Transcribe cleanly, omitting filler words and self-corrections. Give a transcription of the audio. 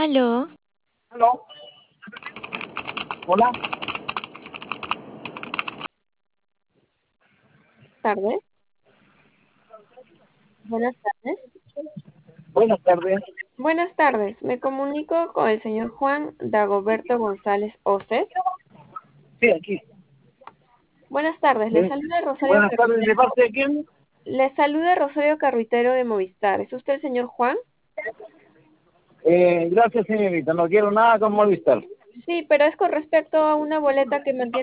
Aló, ¿Aló? Hola. Tardes. Buenas tardes. Buenas tardes. Buenas tardes. Me comunico con el señor Juan Dagoberto González Oces. Sí, aquí. Buenas tardes. Le saluda Rosario Buenas tardes. ¿De Carruitero. parte de quién? Le saluda Rosario Carruitero de Movistar. ¿Es usted el señor Juan? Gracias, señorita. No quiero nada con Movistar. Sí, pero es con respecto a una boleta que mantiene